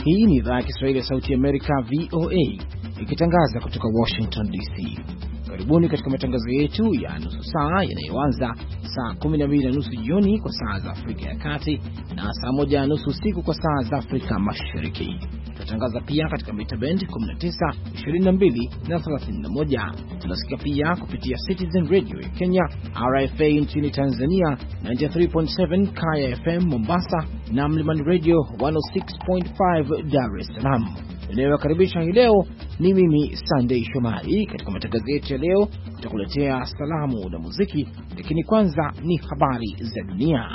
Hii ni idhaa ya Kiswahili ya Sauti ya Amerika, VOA, ikitangaza kutoka Washington DC. Karibuni katika matangazo yetu ya nusu saa yanayoanza saa 12:30 jioni kwa saa za Afrika ya Kati na saa 1:30 usiku kwa saa za Afrika Mashariki. Tunatangaza pia katika mita band 19, 22 na 31. Tunasikia pia kupitia Citizen Radio ya Kenya, RFA nchini Tanzania 93.7, Kaya FM Mombasa na Mlimani Radio 106.5 Dar es Salaam. Ninayowakaribisha hii leo ni mimi Sunday Shomari. Katika matangazo yetu ya leo tutakuletea salamu na muziki, lakini kwanza ni habari za dunia.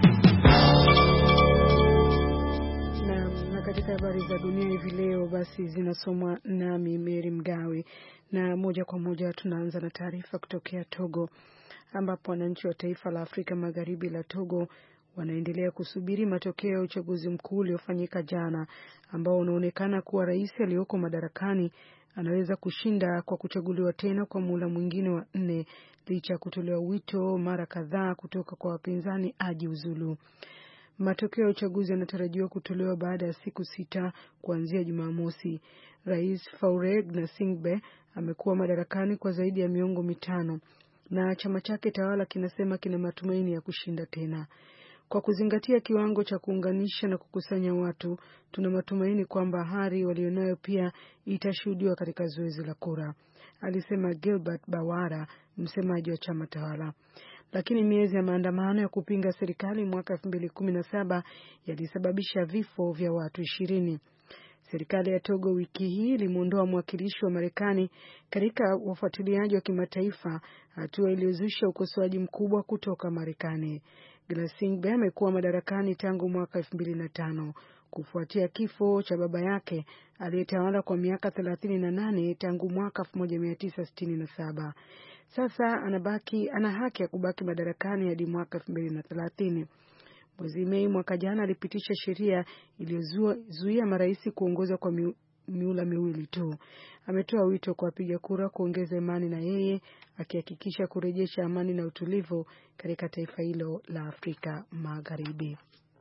Na katika habari za dunia hivi leo basi zinasomwa nami Mary Mgawe, na moja kwa moja tunaanza na taarifa kutokea Togo, ambapo wananchi wa taifa la Afrika Magharibi la Togo wanaendelea kusubiri matokeo ya uchaguzi mkuu uliofanyika jana, ambao unaonekana kuwa rais aliyoko madarakani anaweza kushinda kwa kuchaguliwa tena kwa muhula mwingine wa 4 licha ya kutolewa wito mara kadhaa kutoka kwa wapinzani ajiuzulu. Matokeo ya uchaguzi yanatarajiwa kutolewa baada ya siku 6 kuanzia Jumamosi. Rais Faure Gnassingbé amekuwa madarakani kwa zaidi ya miongo 5 na chama chake tawala kinasema kina matumaini ya kushinda tena. Kwa kuzingatia kiwango cha kuunganisha na kukusanya watu, tuna matumaini kwamba hari walionayo pia itashuhudiwa katika zoezi la kura, alisema Gilbert Bawara, msemaji wa chama tawala. Lakini miezi ya maandamano ya kupinga serikali mwaka 2017 yalisababisha vifo vya watu 20. Serikali ya Togo wiki hii ilimuondoa mwakilishi wa Marekani katika wafuatiliaji wa kimataifa, hatua iliyozusha ukosoaji mkubwa kutoka Marekani. Gnassingbé amekuwa madarakani tangu mwaka 2005 kufuatia kifo cha baba yake aliyetawala kwa miaka 38 tangu mwaka 1967. Sasa ana haki ya kubaki madarakani hadi mwaka 2030. Mwezi Mei mwaka jana alipitisha sheria iliyozuia marais kuongoza kwa miula miwili tu. Ametoa wito kwa wapiga kura kuongeza imani na yeye, akihakikisha kurejesha amani na utulivu katika taifa hilo la Afrika Magharibi.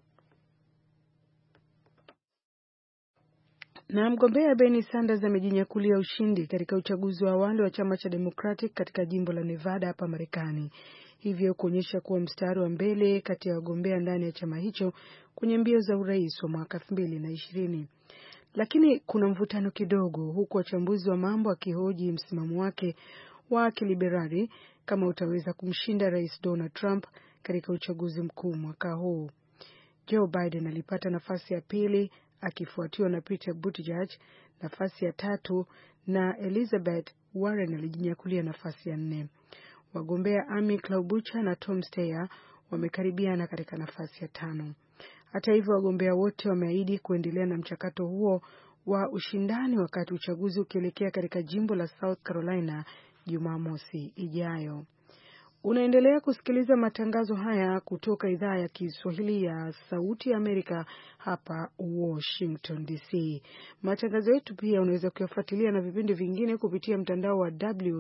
Na mgombea Bernie Sanders amejinyakulia ushindi katika uchaguzi wa awali wa chama cha Democratic katika jimbo la Nevada hapa Marekani, hivyo kuonyesha kuwa mstari wa mbele kati ya wagombea ndani ya chama hicho kwenye mbio za urais wa mwaka 2020. Lakini kuna mvutano kidogo, huku wachambuzi wa mambo akihoji msimamo wake wa kiliberali kama utaweza kumshinda Rais Donald Trump katika uchaguzi mkuu mwaka huu. Joe Biden alipata nafasi ya pili akifuatiwa na Peter Buttigieg nafasi ya 3, na Elizabeth Warren alijinyakulia nafasi ya 4. Wagombea Amy Klobuchar na Tom Steyer wamekaribiana katika nafasi ya 5. Hata hivyo, wagombea wote wameahidi kuendelea na mchakato huo wa ushindani wakati uchaguzi ukielekea katika jimbo la South Carolina Jumamosi ijayo. Unaendelea kusikiliza matangazo haya kutoka idhaa ya Kiswahili ya Sauti ya Amerika hapa Washington DC. Matangazo yetu pia unaweza kuyafuatilia na vipindi vingine kupitia mtandao wa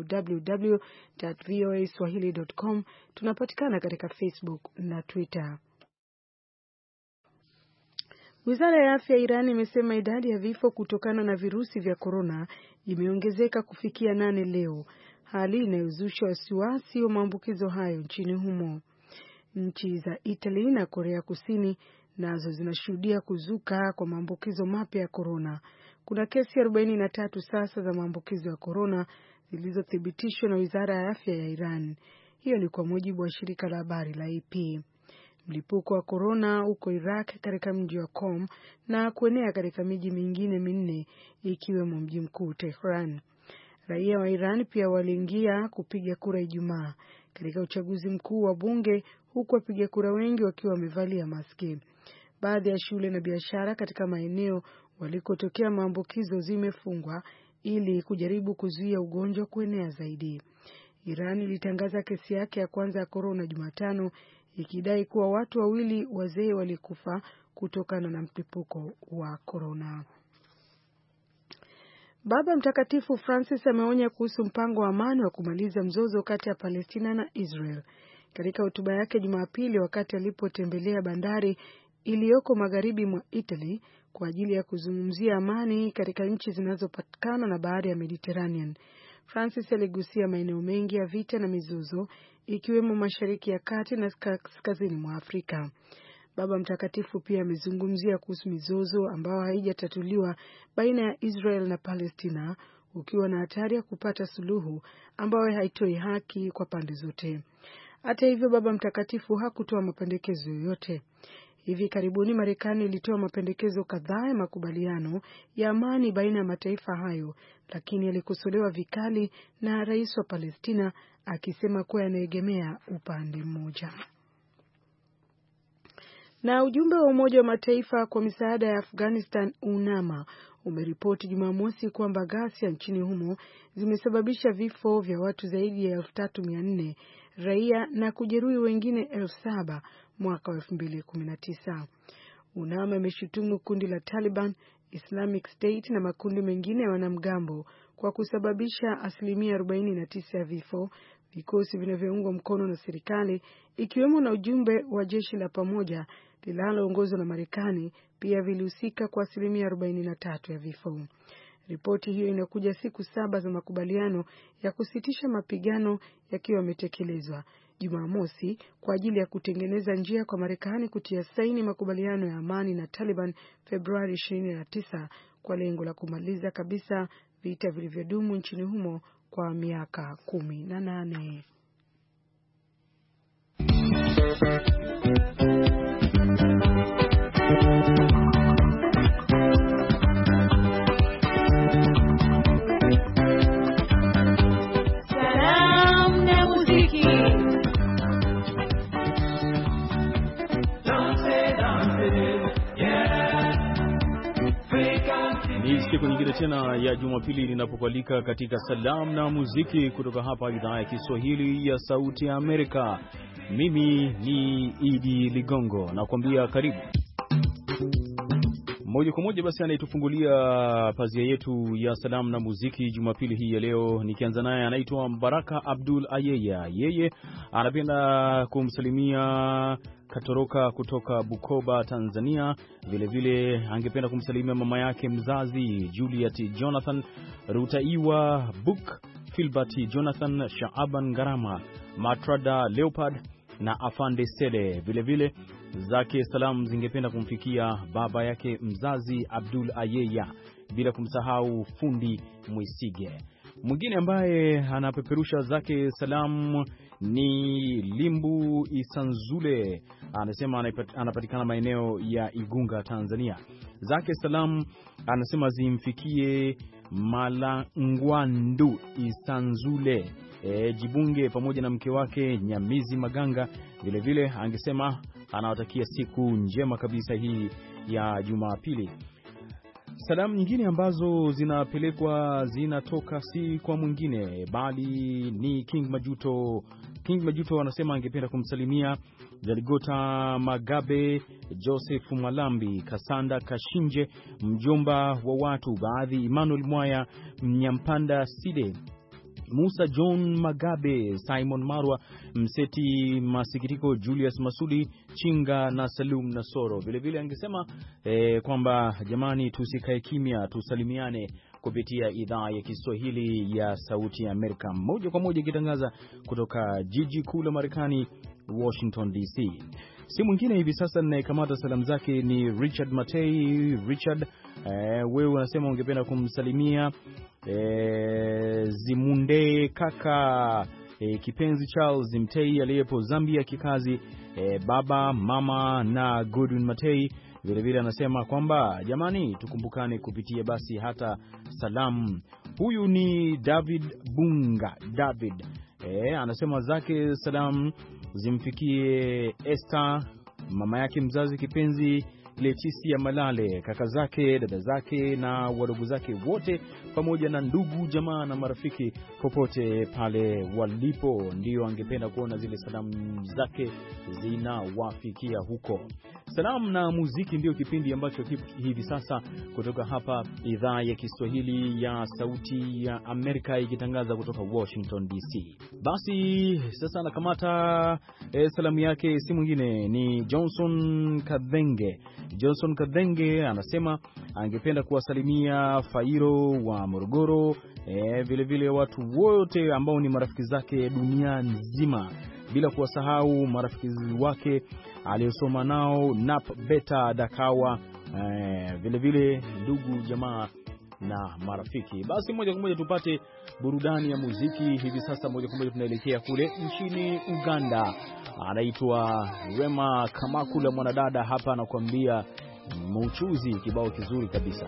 www.voaswahili.com. Tunapatikana katika Facebook na Twitter. Wizara ya Afya ya Iran imesema idadi ya vifo kutokana na virusi vya korona imeongezeka kufikia 8 leo, hali inayozusha wasiwasi wa maambukizo hayo nchini humo. Nchi za Italy na Korea Kusini nazo zinashuhudia kuzuka kwa maambukizo mapya ya korona. Kuna kesi 43 sasa za maambukizo ya korona zilizothibitishwa na Wizara ya Afya ya Iran. Hiyo ni kwa mujibu wa shirika la habari la AP. Mlipuko wa korona uko Iraq katika mji wa Qom na kuenea katika miji mingine 4 ikiwemo mji mkuu Tehran. Raia wa Iran pia waliingia kupiga kura Ijumaa katika uchaguzi mkuu wa bunge, huku wapiga kura wengi wakiwa wamevalia maski. Baadhi ya shule na biashara katika maeneo walikotokea maambukizo zimefungwa ili kujaribu kuzuia ugonjwa kuenea zaidi. Iran ilitangaza kesi yake ya kwanza ya korona Jumatano, ikidai kuwa watu 2 wazee walikufa kutokana na mlipuko wa korona. Baba Mtakatifu Francis ameonya kuhusu mpango wa amani wa kumaliza mzozo kati ya Palestina na Israel. Katika hotuba yake Jumapili wakati alipotembelea bandari iliyoko magharibi mwa Italy kwa ajili ya kuzungumzia amani katika nchi zinazopatikana na bahari ya Mediterranean. Francis aligusia maeneo mengi ya vita na mizozo, ikiwemo Mashariki ya Kati na kaskazini mwa Afrika. Baba Mtakatifu pia amezungumzia kuhusu mizozo ambayo haijatatuliwa baina ya Israel na Palestina, ukiwa na hatari ya kupata suluhu ambayo haitoi haki kwa pande zote. Hata hivyo, Baba Mtakatifu hakutoa mapendekezo yoyote. Hivi karibuni Marekani ilitoa mapendekezo kadhaa ya makubaliano ya amani baina ya mataifa hayo, lakini yalikosolewa vikali na rais wa Palestina akisema kuwa yanaegemea upande mmoja. Na ujumbe wa Umoja wa Mataifa kwa misaada ya Afghanistan UNAMA umeripoti Jumamosi kwamba ghasia nchini humo zimesababisha vifo vya watu zaidi ya 3,400 raia na kujeruhi wengine 7,000 mwaka wa 2019. UNAMA imeshutumu kundi la Taliban, Islamic State na makundi mengine ya wanamgambo kwa kusababisha 49% ya vifo. Vikosi vinavyoungwa mkono na serikali, ikiwemo na ujumbe wa jeshi la pamoja linaloongozwa na Marekani, pia vilihusika kwa 43% ya vifo. Ripoti hiyo inakuja siku 7 za makubaliano ya kusitisha mapigano yakiwa yametekelezwa Jumamosi kwa ajili ya kutengeneza njia kwa Marekani kutia saini makubaliano ya amani na Taliban Februari 29 kwa lengo la kumaliza kabisa vita vilivyodumu nchini humo kwa miaka 18. Siku nyingine tena ya Jumapili ninapokualika katika salamu na muziki kutoka hapa idhaa ya Kiswahili ya Sauti ya Amerika. Mimi ni Idi Ligongo na kuambia karibu. Moja kwa moja basi anayetufungulia pazia yetu ya salamu na muziki Jumapili hii ya leo, nikianza naye anaitwa Mbaraka Abdul Ayeya. Yeye anapenda kumsalimia Katoroka kutoka Bukoba, Tanzania. Vile angependa kumsalimia mama yake mzazi Juliet Jonathan Rutaiwa Book, Filbert Jonathan, Shaaban Garama, Matrada Leopard na Afande Sele. Vile zake salamu zingependa kumfikia baba yake mzazi Abdul Ayeya, bila kumsahau Fundi Mwisige. Mwingine ambaye anapeperusha zake salamu ni Limbu Isanzule, anasema anapatikana maeneo ya Igunga, Tanzania. Zake salamu anasema zimfikie Malangwandu Isanzule Jibunge pamoja na mke wake Nyamizi Maganga. Vile angesema anawatakia siku njema kabisa hii ya Jumapili. Salamu nyingine ambazo zinapelekwa zinatoka si kwa mwingine bali ni King Majuto. King Majuto anasema angependa kumsalimia Jaligota Magabe, Joseph Malambi, Kasanda Kashinje, mjomba wa watu baadhi, Emmanuel Mwaya, Mnyampanda Side, Musa John Magabe, Simon Marwa, Mseti Masikitiko, Julius Masudi Chinga na Salum Nasoro. Vile angesema kwamba jamani, tusikae kimya, tusalimiane kupitia idhaa ya Kiswahili ya Sauti ya Amerika, moja kwa moja ikitangaza kutoka jiji kuu la Marekani, Washington DC. Si mwingine hivi sasa ninayekamata salamu zake ni Richard Matei. Richard, wewe unasema ungependa kumsalimia Zimunde kaka kipenzi Charles Mtei aliyepo Zambia kikazi, baba mama na Godwin Matei. Vile anasema kwamba jamani, tukumbukane kupitia basi hata salamu. Huyu ni David Bunga. David anasema zake salamu zimfikie Esther, mama yake mzazi kipenzi Leticia Malale, kaka zake, dada zake na wadogo zake wote, pamoja na ndugu jamaa na marafiki popote pale walipo. Ndio angependa kuona zile salamu zake zinawafikia huko. Salamu na muziki ndio kipindi ambacho hivi sasa kutoka hapa idhaa ya Kiswahili ya Sauti ya Amerika ikitangaza kutoka Washington DC. Basi sasa nakamata salamu yake, si mwingine ni Johnson Kadhenge. Johnson Kadhenge anasema angependa kuwasalimia Fairo wa Morogoro, vile vile watu wote ambao ni marafiki zake dunia nzima, bila kuwasahau marafiki wake aliyosoma nao Nap Beta Dakawa, vile vile ndugu jamaa na marafiki. Basi moja kwa moja tupate burudani ya muziki hivi sasa. Moja kwa moja tunaelekea kule nchini Uganda. Anaitwa Rema Kamakula, mwanadada hapa anakuambia Muchuzi, kibao kizuri kabisa.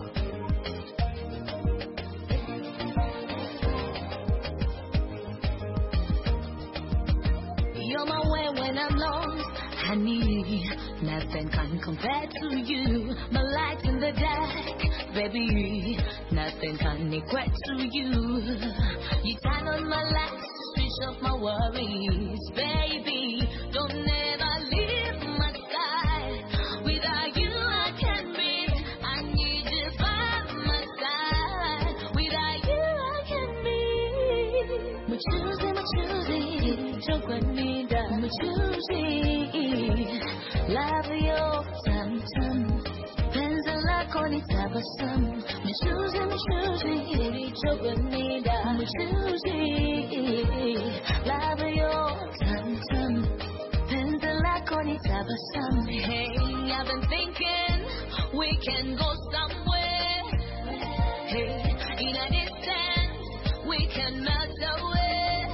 You're my way when I'm lost, honey. Nothing can compare to you. My light in the dark, baby. Nothing can equate to you. You turn on my lights, switch off my worries, baby. Don't ever leave my side. Without you I can't breathe. I need you by my side. Without you I can't breathe. My choosing, chocolate me down. My choosing, love you, tam. Penza lako ni tabasamu. My choosing, chocolate me down. My choosing, love you, tam. Penza lako ni tabasamu. Hey, I've been thinking we can go somewhere. Hey, in a distance we can melt away.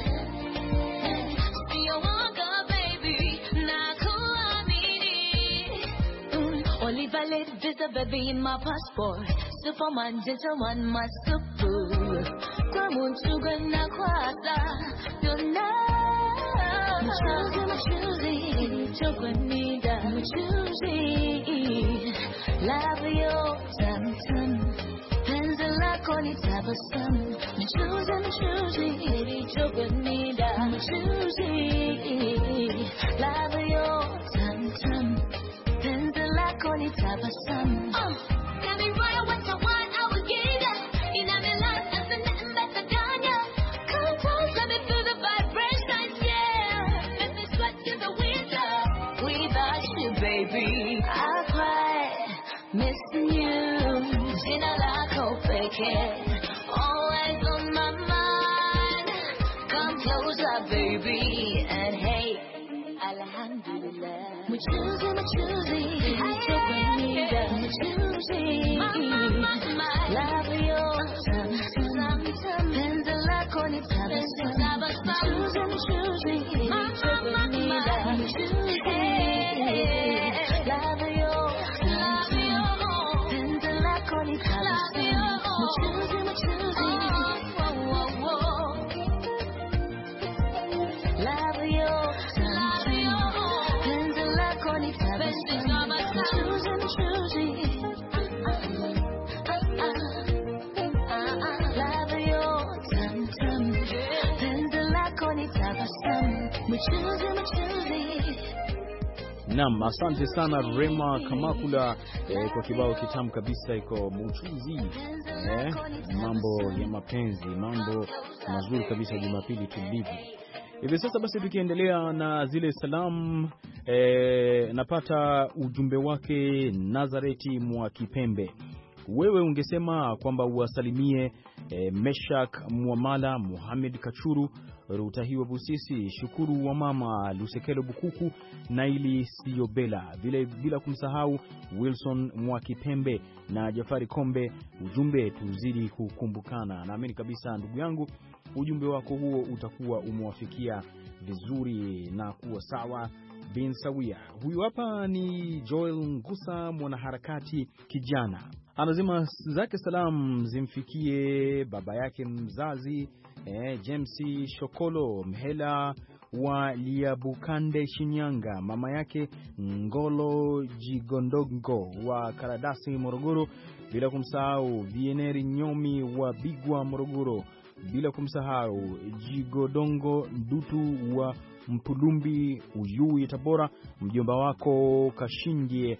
Only valid visa, baby, in my passport. Superman, gentleman, my super. Kwa munchuga na kwasa, you're not. I'm choosing, chocolate, I'm choosing. Love you, tam. Penza lako ni tabasamu. I'm choosing, chocolate, I'm choosing. Love you, tam. Koni tabasamu. Tell me right what you want, I will give ya. In my life, there's nothing better than ya. Come on, let me feel the vibrations, yeah. Let me sweat to the winter. Without you, baby, I cry, missing you. Jina lako pekee, always on my mind. Come closer, baby, and hey, alhamdulillah. I'm choosing. I'm choosing. Love you, tam. Penza lako ni tabasamu. I'm choosing. I'm choosing. Love you, tam. Penza lako ni tabasamu. I'm choosing. Love you, tam. Penza lako ni tabasamu. I'm choosing. Love you, tam. Penza lako ni tabasamu. I'm choosing. Naam, asante sana Rema Kamakula kwa kibao kitamu kabisa iko Muchuzi. Mambo ya mapenzi, mambo mazuri kabisa Jumapili tulivu. Hivi sasa basi tukiendelea na zile salamu, napata ujumbe wake Nazareti mwa Kipembe. Wewe ungesema kwamba uwasalimie Meshak Mwamala, Muhammad Kachuru, Rutahiwa Busisi, Shukuru wa Mama, Lusekelo Bukuku, Naili Siobela, vile bila kumsahau Wilson Mwakipembe na Jafari Kombe. Ujumbe tuzidi kukumbukana. Naamini kabisa ndugu yangu ujumbe wako huo utakuwa umewafikia vizuri na kuwa sawa bin sawia. Huyu hapa ni Joel Ngusa, mwanaharakati kijana. Anasema zake salam zimfikie baba yake mzazi James Shokolo Mhela wa Liabukande Shinyanga, mama yake Ngolo Jigondongo wa Karadasi Morogoro, bila kumsahau Vieneri Nyomi wa Bigwa Morogoro, bila kumsahau Jigodongo Ndutu wa Mpulumbi Uyui Tabora, mjomba wako Kashinje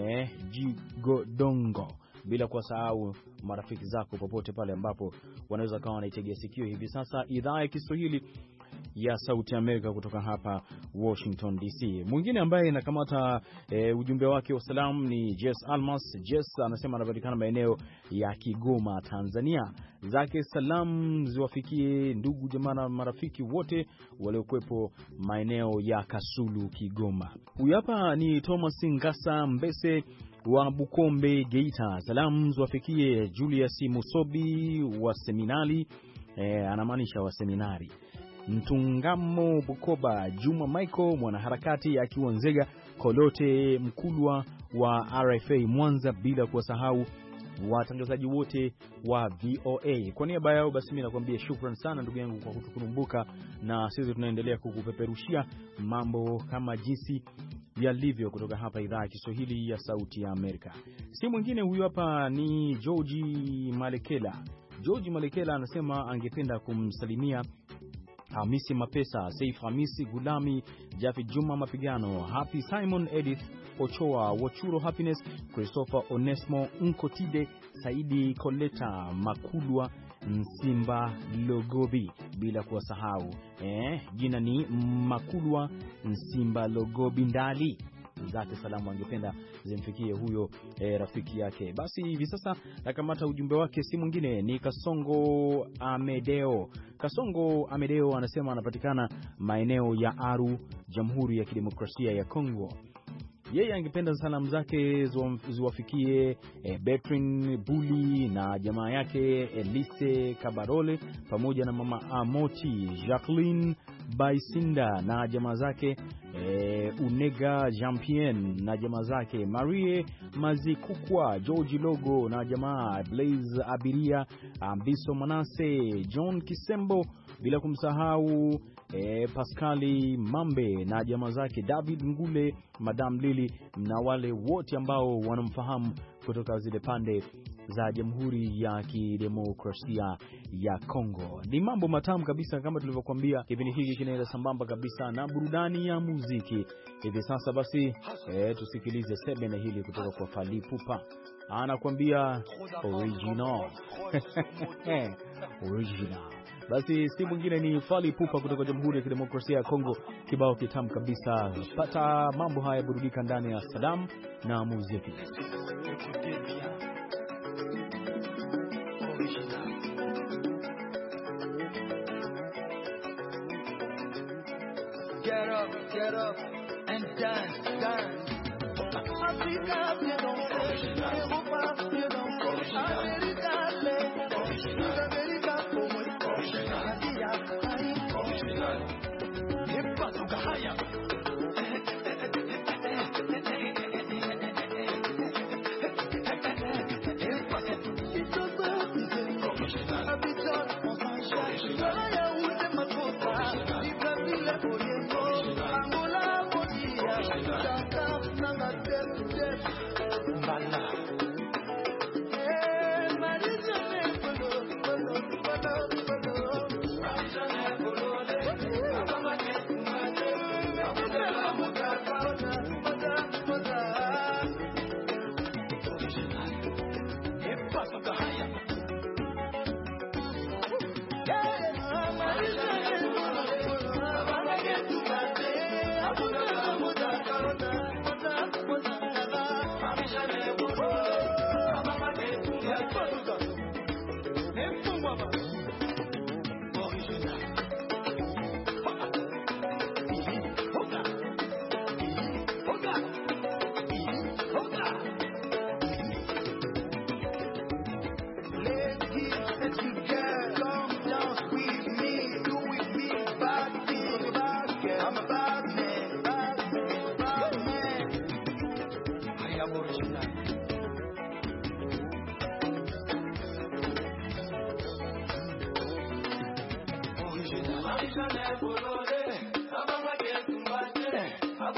Jigodongo, bila kusahau marafiki zako popote pale ambapo wanaweza kawa wanaitegea sikio hivi sasa idhaa ya Kiswahili ya Sauti Amerika kutoka hapa Washington DC. Mwingine ambaye anakamata ujumbe wake wa salamu ni Jess Almas. Jess anasema anapatikana maeneo ya Kigoma, Tanzania. Zake salamu ziwafikie ndugu jamaa na marafiki wote waliokuepo maeneo ya Kasulu, Kigoma. Huyu hapa ni Thomas Ngasa Mbese wa Bukombe, Geita. Salamu ziwafikie Julius Musobi wa seminari, anamaanisha wa seminari Mtungamo Bukoba, Juma Michael mwanaharakati akiwa Nzega, Kolote Mkulwa wa RFA Mwanza, bila kuwasahau watangazaji wote wa VOA. Kwa niaba yao basi mimi nakwambia shukrani sana ndugu yangu kwa kutukumbuka, na sisi tunaendelea kukupeperushia mambo kama jinsi yalivyo kutoka hapa idhaa ya Kiswahili ya Sauti ya Amerika. Si mwingine huyu hapa ni George Malekela. George Malekela anasema angependa kumsalimia Hamisi Mapesa, Saif Hamisi Gulami, Jafi Juma Mapigano, Happy Simon, Edith Ochoa, Wachuro Happiness, Christopher Onesmo Nkotide, Saidi Koleta Makulwa, Nsimba Logobi, bila kuwasahau jina ni Makulwa Nsimba Logobi Ndali. Zake salamu angependa zimfikie huyo rafiki yake. Basi hivi sasa nakamata ujumbe wake, si mwingine ni Kasongo Amedeo. Kasongo Amedeo anasema anapatikana maeneo ya Aru, Jamhuri ya Kidemokrasia ya Kongo. Yeye angependa salamu zake ziwafikie Betrin Buli na jamaa yake Elise Kabarole, pamoja na mama Amoti Jacqueline Baisinda na jamaa zake Unega Jampien na jamaa zake Marie Mazikukwa, George Logo na jamaa Blaze Abiria, Ambiso Manase, John Kisembo, bila kumsahau Pascali Mambe na jamaa zake David Ngule, Madam Lili na wale wote ambao wanamfahamu kutoka zile pande za Jamhuri ya Kidemokrasia ya Kongo. Ni mambo matamu kabisa, kama tulivyokuambia kipindi hiki kinaenda sambamba kabisa na burudani ya muziki. Hivi sasa basi tusikilize sebene hili kutoka kwa Fally Ipupa, anakuambia original. Original. Basi si mwingine ni Fally Ipupa kutoka Jamhuri ya Kidemokrasia ya Kongo, kibao kitamu kabisa. Pata mambo haya, burudika ndani ya Salam na muziki. Get up and dance, dance. Africa, you don't say, Europa, you don't say, America, America,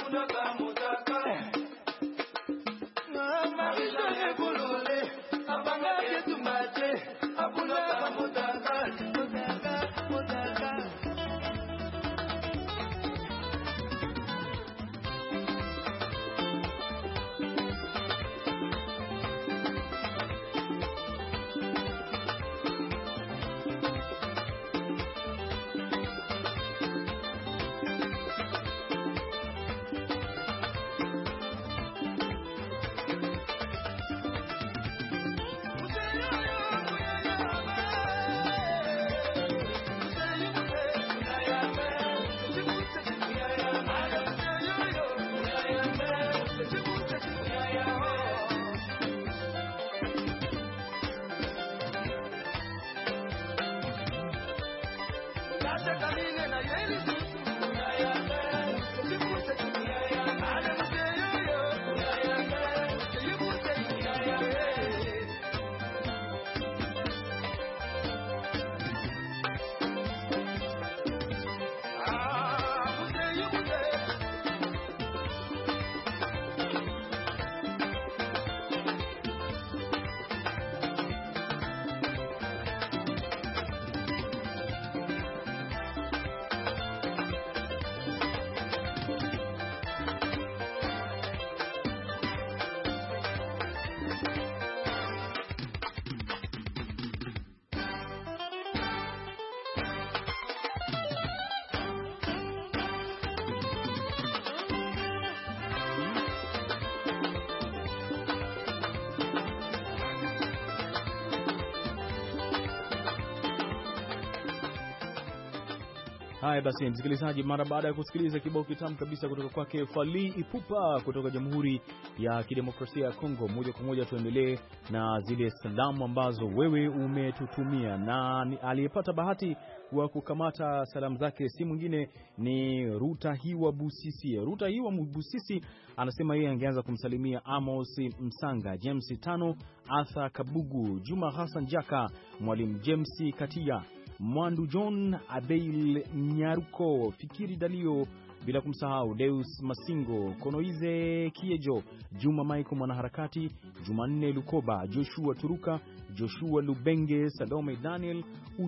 Haya basi msikilizaji, mara baada ya kusikiliza kibao kitamu kabisa kutoka kwake Fally Ipupa kutoka Jamhuri ya Kidemokrasia ya Kongo, moja kwa moja tuendelee na zile salamu ambazo wewe umetutumia, na aliyepata bahati wa kukamata salamu zake si mwingine ni Rutahiwa Busisi. Rutahiwa Busisi anasema yeye angeanza kumsalimia Amos Msanga, James Tano, Arthur Kabugu, Juma Hassan Jaka, Mwalimu James Katia, Mwandu John, Abeil Nyaruko, Fikiri Dalio, bila kumsahau Deus Masingo, Konoize Kiejo, Juma Maiko mwanaharakati, Jumanne Lukoba, Joshua Turuka, Joshua Lubenge, Salome Daniel,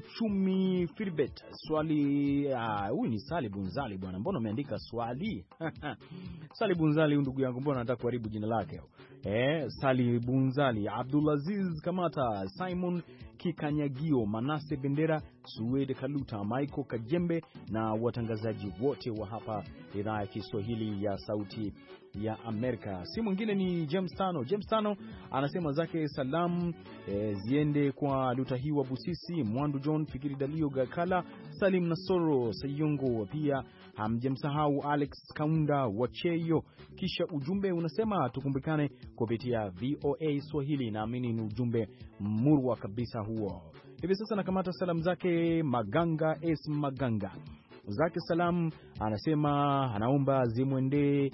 Uchumi Firbet, Swali, huyu ni Sali Bunzali bwana, mbona umeandika Swali? Sali Bunzali ndugu yangu, mbona nataka kuharibu jina lake? Sali Bunzali, Abdulaziz Kamata, Simon Kikanyagio, Manase Bendera, Suede Kaluta, Michael Kajembe na watangazaji wote wa hapa idhaa ya Kiswahili ya Sauti ya Amerika. Si mwingine ni James Tano. James Tano anasema zake salamu ziende kwa Lutahiwa Busisi, Mwandu John, Fikiri Dalio Gakala, Salim Nasoro Sayongo, pia hamjamsahau Alex Kaunda Wacheyo. Kisha ujumbe unasema tukumbukane kupitia VOA Swahili. Naamini ni ujumbe murwa kabisa huo. Hivi sasa nakamata salamu zake Maganga S Maganga. Zake salamu anasema anaomba zimwendee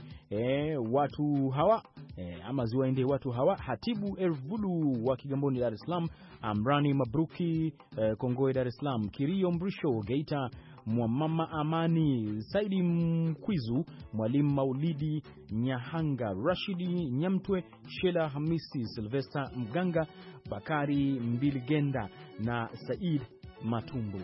watu hawa ama ziwaendee watu hawa: Hatibu Ervulu wa Kigamboni Dar es Salaam, Amrani Mabruki Kongoe Dar es Salaam, Kirio Mrisho Geita, Mwamama Amani, Saidi Mkwizu, Mwalimu Maulidi Nyahanga, Rashidi Nyamtwe, Shela Hamisi, Sylvester Mganga, Bakari Mbiligenda na Said Matumbu.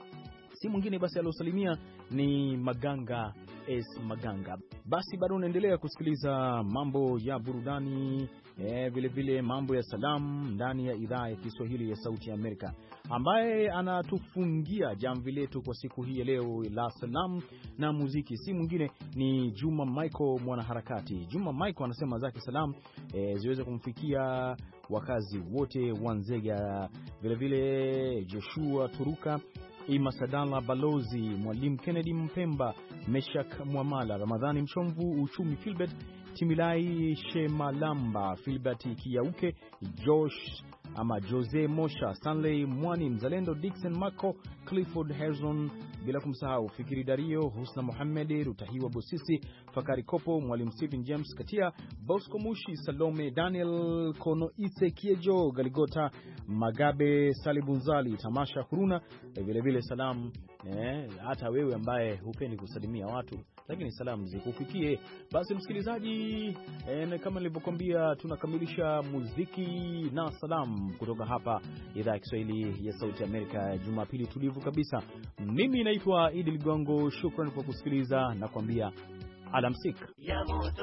Si mwingine basi aliosalimia ni Maganga S Maganga. Basi bado unaendelea kusikiliza mambo ya burudani, vile vile mambo ya salamu ndani ya idhaa ya Kiswahili ya Sauti ya Amerika. Ambaye anatufungia jamvi letu kwa siku hii ya leo la salamu na muziki si mwingine ni Juma Michael mwanaharakati. Juma Michael anasema zake salamu ziweze kumfikia wakazi wote wa Nzega, vile vile Joshua Turuka, Ima Sadala Balozi, Mwalimu Kennedy Mpemba, Meshak Mwamala, Ramadhani Mchomvu, Uchumi Filbert, Timilai Shemalamba, Filbert Kiauke, Josh ama Jose Mosha, Stanley Mwani, Mzalendo Dixon Mako, Clifford Herzon, bila kumsahau Fikiri Dario, Husna Mohamed, Rutahiwa Busisi, Fakari Kopo, Mwalimu Stephen James Katia, Bosco Mushi, Salome Daniel, Kono Ise Kiejo, Galigota Magabe, Salibunzali, Tamasha Huruna. Vile vile salamu hata wewe ambaye hupendi kusalimia watu, lakini salamu zikufikie. Basi msikilizaji, kama nilivyokuambia, tunakamilisha muziki na salamu kutoka hapa idhaa ya Kiswahili ya Sauti Amerika, Jumapili tulivu kabisa. Mimi naitwa Idi Ligongo, shukrani kwa kusikiliza na kuambia alamsika. Ya moto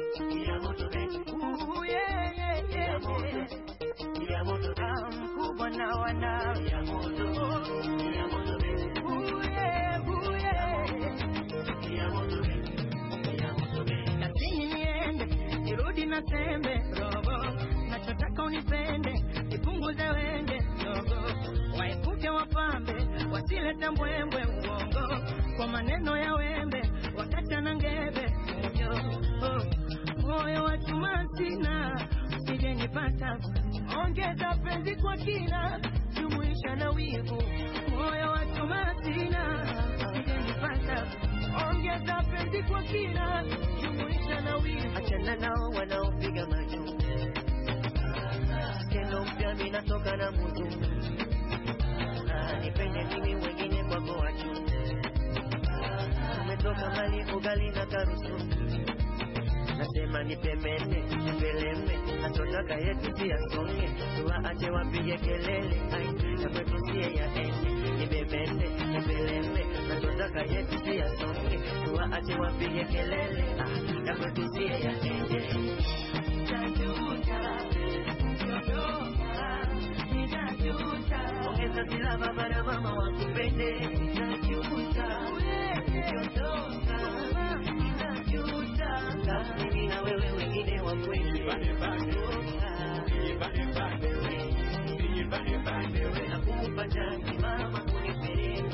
ya moto mkubwa na wana ya moto ya moto nirudi na tembe robo, nachotaka unipende, nipunguze wenge robo, waepuke wapambe, wasilete mbwembwe uongo, kwa maneno ya wembe, wakacha na ngebe moyo wa chuma sina, usije nipata, ongeza penzi kwa kina, jumuisha na wivu, moyo wa chuma sina, usije nipata, ongeza penzi kwa kina, jumuisha na wivu. Achana nao wanaopiga majuu, skendo mpya mimi natoka na mudu, nipende mimi wengine kwako wachu, umetoka mali ugali na karusu, nasema nipemene, nipeleme, natotaka yetu tia songe, tuwaache wapige kelele, na kwetu siye ya ende, nipemene, nipeleme, natotaka yetu tia songe, tuwaache wapige kelele, na kwetu siye ya ende. Ongeza silaba para mama wakupende, mimi na wewe wengine wa kweli, nakupa jani mama kunipeleka,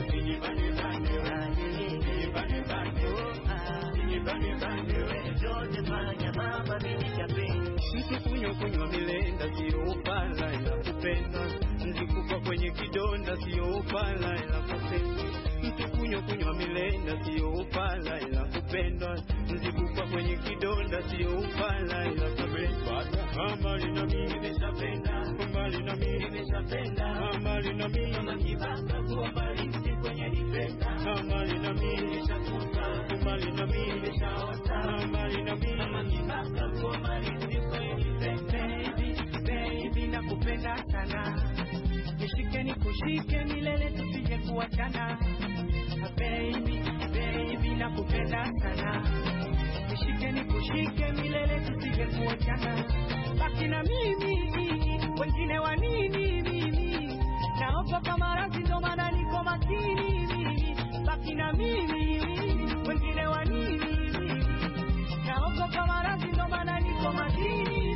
jote fanya mama mimi chapeni, kunywa milenda sio upala ila kupenda, nzikupa kwenye kidonda sio upala ila kupenda, kunywa milenda sio upala ila kupenda, nzikupa kwenye kidonda sio upala ila kupenda, mbali na mimi nishapenda, mbali na mimi nishapenda, mbali na mimi kama kibaka kwa mbali kwenye nipenda, mbali na mimi nishakuta, mbali na mimi nishaota, mbali na mimi kama kibaka kwa mbali kwenye nipenda. Baby nakupenda sana, nishike nikushike milele tusije kuachana. Baby nakupenda sana, nishike nikushike milele tusije kuachana. Baki na mimi, wengine wa nini mimi, naogopa kama radhi ndo maana niko makini mimi. Baki na mimi, wengine wa nini mimi, naogopa kama radhi ndo maana niko makini mimi.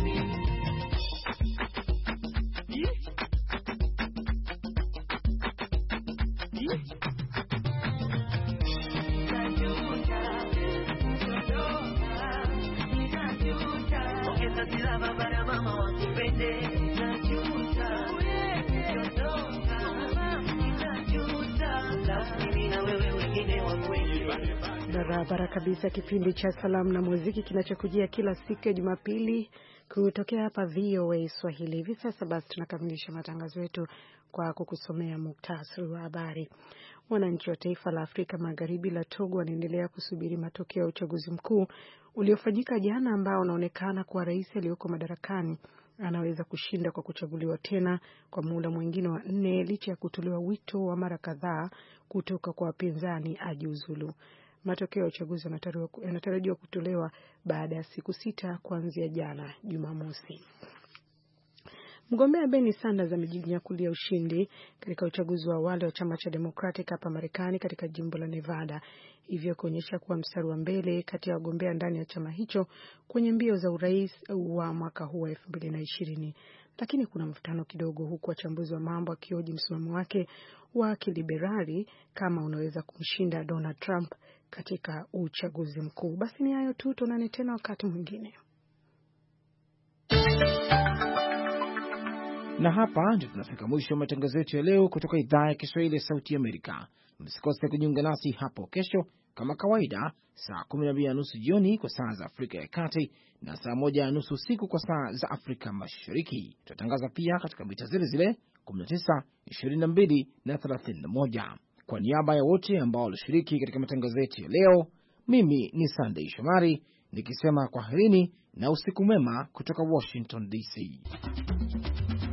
Barabara kabisa, kipindi cha salamu na muziki kinachokujia kila siku ya Jumapili kutokea hapa VOA Swahili. Hivi sasa basi tunakamilisha matangazo yetu kwa kukusomea muktasari wa habari. Wananchi wa taifa la Afrika Magharibi la Togo wanaendelea kusubiri matokeo ya uchaguzi mkuu uliofanyika jana, ambao unaonekana kuwa rais aliyoko madarakani anaweza kushinda kwa kuchaguliwa tena kwa muhula mwingine wa 4 licha ya kutolewa wito wa mara kadhaa kutoka kwa wapinzani ajiuzulu. Matokeo ya uchaguzi yanatarajiwa kutolewa baada ya siku 6 kuanzia jana Jumamosi. Mgombea Bernie Sanders amejinyakulia ushindi katika uchaguzi wa awali wa chama cha Democratic hapa Marekani katika jimbo la Nevada, hivyo kuonyesha kuwa mstari wa mbele kati ya wagombea ndani ya chama hicho kwenye mbio za urais wa mwaka huu wa 2020. Lakini kuna mvutano kidogo, huku wachambuzi wa mambo akioji msimamo wake wa kiliberali kama unaweza kumshinda Donald Trump katika uchaguzi mkuu. Basi ni hayo tu, tuonane tena wakati mwingine. Na hapa ndio tunafika mwisho wa matangazo yetu ya leo kutoka idhaa ya Kiswahili ya Sauti ya Amerika. Msikose kujiunga nasi hapo kesho kama kawaida saa 12:30 jioni kwa saa za Afrika ya Kati na saa 1:30 usiku kwa saa za Afrika Mashariki. Tutatangaza pia katika mita zile 19, 22 na 31. Kwa niaba ya wote ambao walishiriki katika matangazo yetu ya leo, Mimi ni Sunday Shomari nikisema kwaherini na usiku mwema kutoka Washington DC.